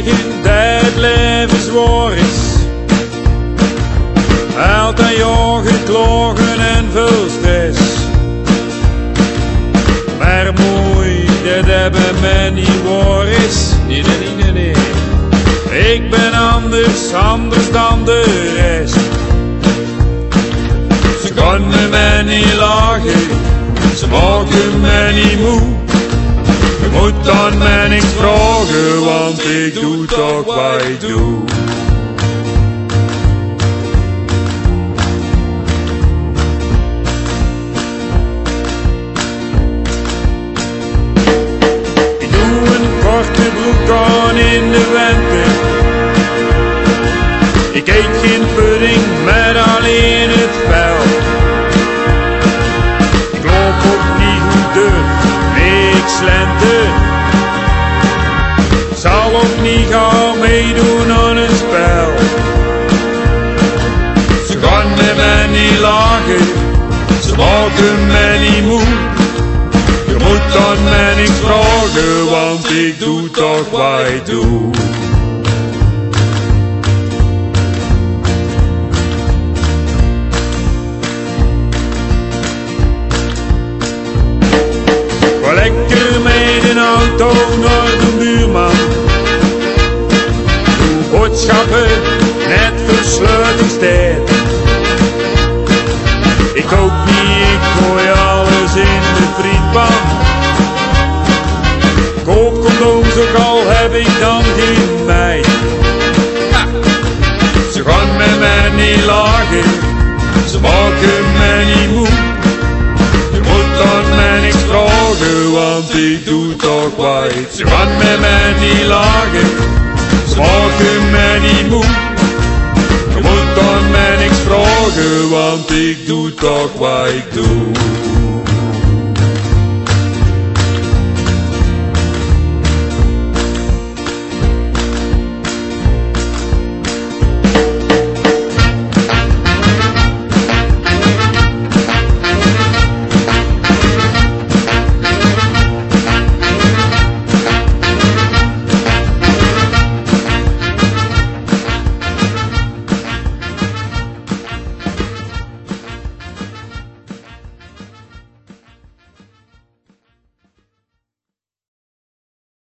zeggen dat het leven zwaar is. Altijd jagen, klagen en veel stress. Maar mooi, dat hebben mij niet waar is. Nee, nee, nee, nee. Ik ben anders dan de rest. Ze kunnen mij niet lachen, ze maken mij niet moe. Je moet aan mij niks vragen, want ik doe toch wat ik doe. Ik doe een korte broek aan in de winter. Ik eet geen pudding met alleen het vel. Ik loop ook niet goed deur, nee ik slenter. Zal ook niet gaan meedoen aan een spel. Ze gaan met mij niet lachen, ze maken mij niet moe. Je moet aan mij niks vragen, want ik doe toch wat ik doe. Lekker met een auto naar de buurman. Doe boodschappen, net versluitingstijd. Ik kook niet, ik gooi alles in de frietpan. Koop condooms, ook al heb ik dan geen meid. Ze gaan met mij niet lachen, ze maken mij niet moe. Je moet aan mij niks vragen, want ik doe toch wat ik. Ze gaan met mij niet lachen, ze maken mij niet moe. Je moet aan mij niks vragen, want ik doe toch wat ik doe.